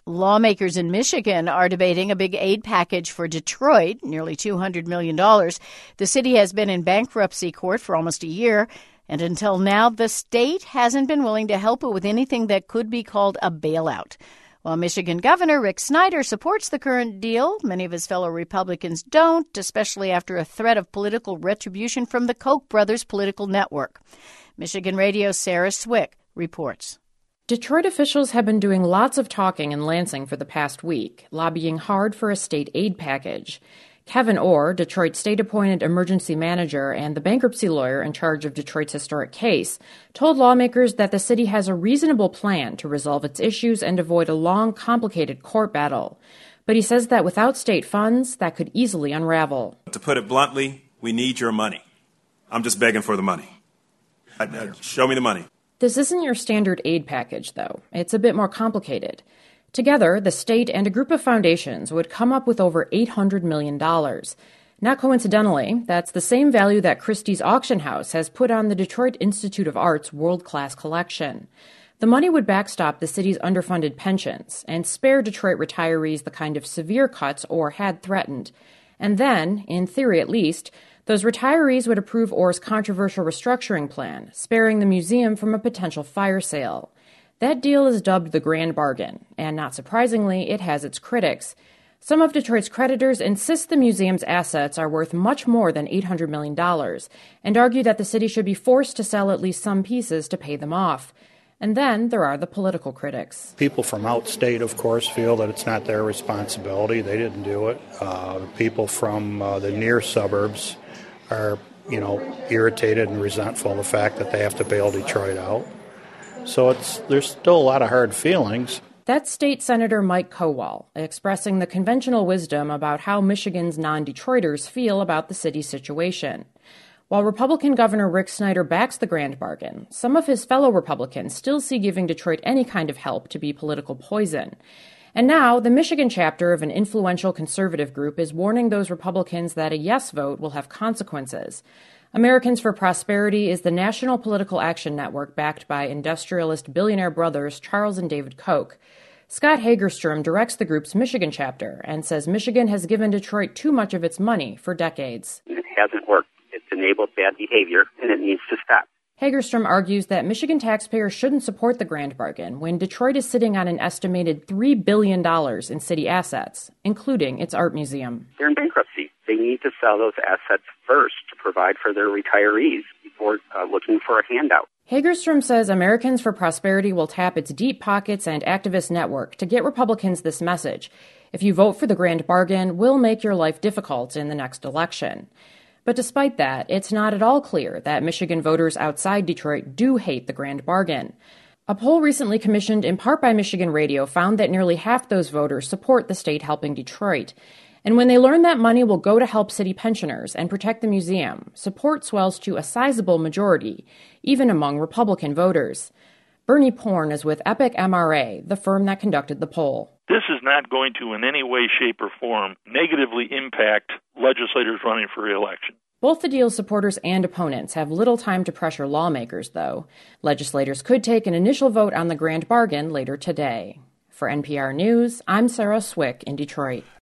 Lawmakers in Michigan are debating a big aid package for Detroit, nearly $200 million. The city has been in bankruptcy court for almost a year, and until now, the state hasn't been willing to help it with anything that could be called a bailout. While Michigan Governor Rick Snyder supports the current deal, many of his fellow Republicans don't, especially after a threat of political retribution from the Koch brothers' political network. Michigan Radio's Sarah Swick reports. Detroit officials have been doing lots of talking in Lansing for the past week, lobbying hard for a state aid package. Kevin Orr, Detroit's state-appointed emergency manager and the bankruptcy lawyer in charge of Detroit's historic case, told lawmakers that the city has a reasonable plan to resolve its issues and avoid a long, complicated court battle. But he says that without state funds, that could easily unravel. To put it bluntly, we need your money. I'm just begging for the money. Show me the money. This isn't your standard aid package, though. It's a bit more complicated. Together, the state and a group of foundations would come up with over $800 million. Not coincidentally, that's the same value that Christie's Auction House has put on the Detroit Institute of Art's world-class collection. The money would backstop the city's underfunded pensions and spare Detroit retirees the kind of severe cuts Orr had threatened. And then, in theory at least, those retirees would approve Orr's controversial restructuring plan, sparing the museum from a potential fire sale. That deal is dubbed the Grand Bargain, and not surprisingly, it has its critics. Some of Detroit's creditors insist the museum's assets are worth much more than $800 million, and argue that the city should be forced to sell at least some pieces to pay them off. And then there are the political critics. People from outstate, of course, feel that it's not their responsibility. They didn't do it. People from the near suburbs are, irritated and resentful of the fact that they have to bail Detroit out. So there's still a lot of hard feelings. That's State Senator Mike Kowal, expressing the conventional wisdom about how Michigan's non-Detroiters feel about the city's situation. While Republican Governor Rick Snyder backs the Grand Bargain, some of his fellow Republicans still see giving Detroit any kind of help to be political poison. And now, the Michigan chapter of an influential conservative group is warning those Republicans that a yes vote will have consequences. Americans for Prosperity is the national political action network backed by industrialist billionaire brothers Charles and David Koch. Scott Hagerstrom directs the group's Michigan chapter and says Michigan has given Detroit too much of its money for decades. It hasn't worked. It's enabled bad behavior, and it needs to stop. Hagerstrom argues that Michigan taxpayers shouldn't support the Grand Bargain when Detroit is sitting on an estimated $3 billion in city assets, including its art museum. They're in bankruptcy. They need to sell those assets first to provide for their retirees before looking for a handout. Hagerstrom says Americans for Prosperity will tap its deep pockets and activist network to get Republicans this message. If you vote for the Grand Bargain, we'll make your life difficult in the next election. But despite that, it's not at all clear that Michigan voters outside Detroit do hate the Grand Bargain. A poll recently commissioned in part by Michigan Radio found that nearly half those voters support the state helping Detroit. And when they learn that money will go to help city pensioners and protect the museum, support swells to a sizable majority, even among Republican voters. Bernie Porn is with Epic MRA, the firm that conducted the poll. This is not going to in any way, shape, or form negatively impact legislators running for re-election. Both the deal's supporters and opponents have little time to pressure lawmakers, though. Legislators could take an initial vote on the Grand Bargain later today. For NPR News, I'm Sarah Swick in Detroit.